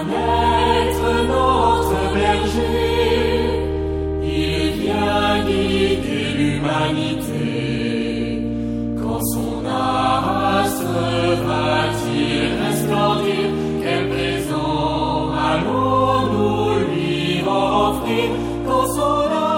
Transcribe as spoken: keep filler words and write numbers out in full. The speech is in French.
naître notre berger. Il vient guider l'humanité. Quand son astre va-t-il resplendir, quel présent allons-nous lui offrir? Quand son